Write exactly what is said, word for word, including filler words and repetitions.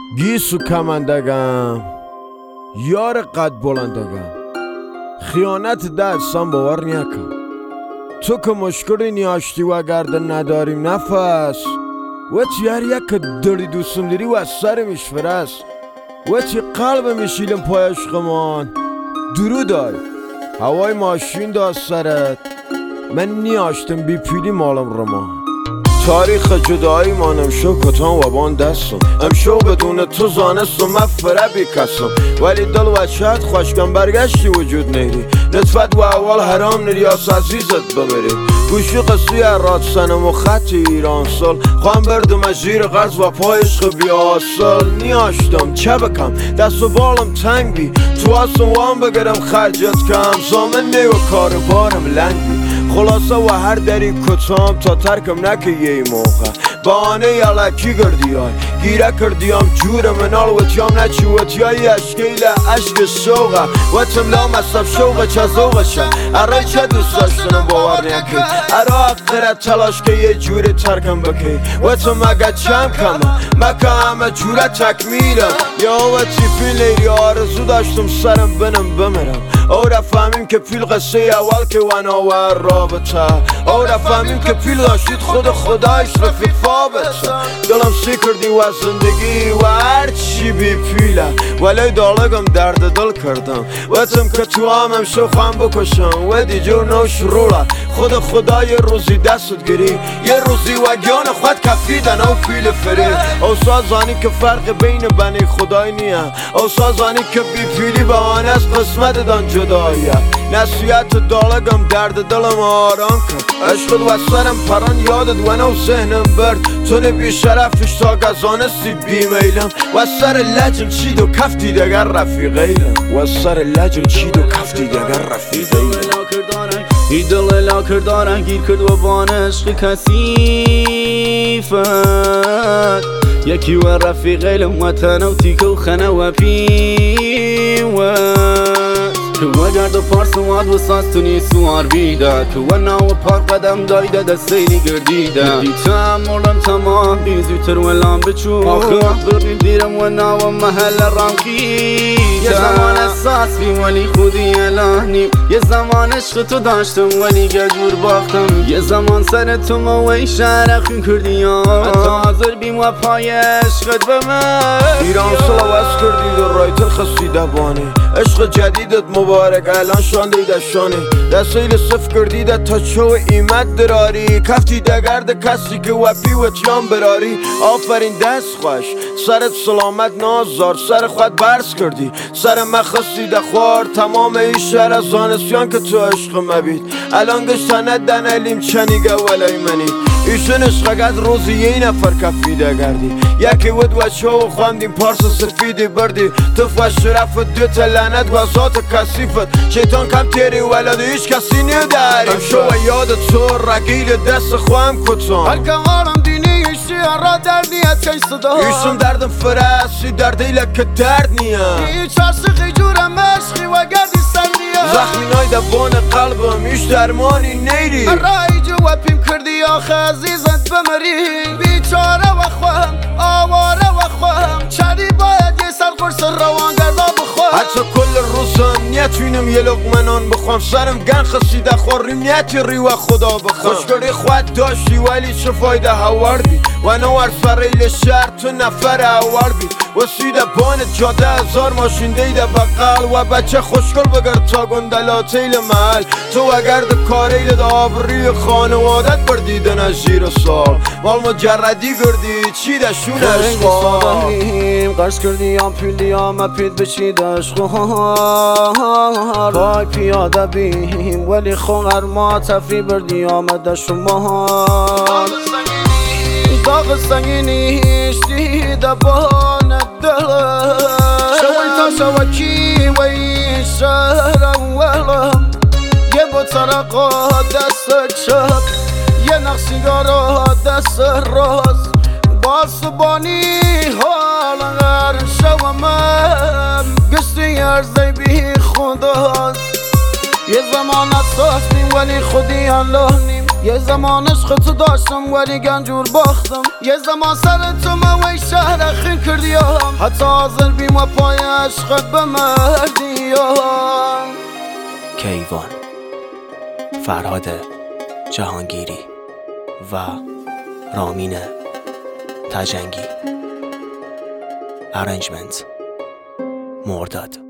گیسو کمندگم یار قد بلندگم خیانت دستم باور نیکم تو که مشکلی نیاشتی و گرده نداریم نفس و چی هر یک که داری دوستم داری و از سر میشفرست و چی قلب میشیلم پای عشقمان درو دای هوای ماشین داست سرت من نیاشتم بی پیلی مالم رمان تاریخ جدایی مانم شو کتان و بان دستم امشو بدون تو زانستم مفره بی کسم ولی دل و شاید خوشگم برگشتی وجود نیری نطفت و اول حرام نریاس عزیزت ببری گوشی قصی راد سنم و خط ایران سال خوام بردم از زیر غرز و پای عشق بیاسل نیاشتم چه بکم دست و بالم تنگ بی تو هستم وام بگرم خرجت کم زامن نی و کار بارم لنگ بی خلاصه و هر دری کتام تا ترکم نکه یه موقع بانه یلکی گردی های گیره کردیم جور منال و تیام نچی و تیایی اشکیل عشق شوقه و تم لام اصاب شوقه چه زوقه شه اره چه دوست داشتنم باور نیکی اره اقدرت تلاش که یه جوری ترکم بکی و تم اگه چم کمه مکه همه جوره تکمیلم یا و چی فیل ایری آرزو داشتم سرم بنم بمرم او را فهمیم که پیل قصه اول که وناور رابطه او را فهمیم که پیل داشتید خود خدایش رفیق فابطه دلم سی کردی و زندگی و هر چی بی پیله ولی دالگم درد دل کردم وطم که تو همم شو خواهم بکشم و دی جور نو شروله خود خدا یه روزی دستت گیری یه روزی و گیان خود کفیدن او پیل فری او سازانی که فرق بین بنی خدای نیه او سازانی که بی پیلی بهانه از قسمت دان جداییه نصیحت دالگم درد دلم آرام کرد عشقت و سرم پران یادت و نو ذهنم برد تو نبی شرفش تا گزانستی بی میلم و سر لجم چید و کفتی دگر رفیقیلم و سر لجم چید و کفتی دگر رفیقیلم ای دل لا کردارن گیر کرد و بان عشق کثیفت یکی و رفیقیلم و تنو تیکو خنه و پیوت که و گرد و پارس واد و ساز تو نی سوار بیده که و ناو پاک قدم دایده دستیلی گردیده دیتم مردم تمام بی زیوتر و لام بچو آخه برنیم دیرم و ناو محل رامکی یه زمان احساس بی ولی خودی الانیم یه زمان عشق تو داشتم ولی گجور باختم یه زمان سر تو موی شرخین کردی حتی حاضر بیم و پای عشقت به من ایران سلاوز کردی در رای تل خسیده بانی عشق جدیدت مبارک الان شانده دشانی دستیل صف کردیده تا چو ایمت دراری کفتی دگرد کسی که وپی و تیان براری آفرین دست خوش سرت سلامت نازار سر خود برس کردی سر مخصی دخوار تمام ای شهر از زانسیان که تو عشق مبید الان گشتنه دنلیم چنیگه ولی منی ایشون عشقگت روزی یه نفر کفیده گردی یکی ود و شو خواندیم پارس سفیدی بردی تف و شرف دو تلنت و ذات کسیفت شیطان کم تیری ولد هیچ کسی نداری امشو و یاد تو رگیل دست خواهم کتان هر که غارم دینی ایشی را در نیت چنج صدا ایشون دردم فرسی در دیلک که درد نیم هیچ عاشقی جورم عشقی و گردی سندیم زخمی نای دبان قلبم ایش درمانی نیری رای جو و پیم کردی آخه عزیزت بمری بیچاره و خواهم آواره و خواهم چری باید یه سر قرص روان گردا بخواهم حتی کل روزم نیتوینم یه لقمنان بخوام سرم گن خسیده خوریم نیتی ری و خدا بخوام خوشگری خود داشتی ولی چه فایده هواردی و نوار فریل شهر تو نفر هواردی و سیده بان جاده هزار ماشین دیده بقل و بچه خوشگل بگرد تا گندلاتیل محل تو اگر ده کاریل ده آبری خانوادت بردیدن از جیر سال مال مجردی گردی چی ده شون عشقا قرص کردی هم پیلی هم اپید بشید عشقا پای پیاده بیم ولی خونر ما تفری بردی آمده شما داغ سنگینیش دیده بان دلم شوی تا شوکی و این شهر اولم یه بطرقا دست چپ یه نقصیگارا دست راست باسبانی حال غر شومم گشتی ارزی بی خداست یه زمان اساس نیم ولی خودی الله نیم یه زمان عشق تو داشتم ولی گنجور باختم یه زمان سر تو موی شهر خیل کردیم حتی حاضر بیم و پای عشقت به مردی. کیوان، فرهاد جهانگیری و رامین تجنگی. ارنجمنت مرداد.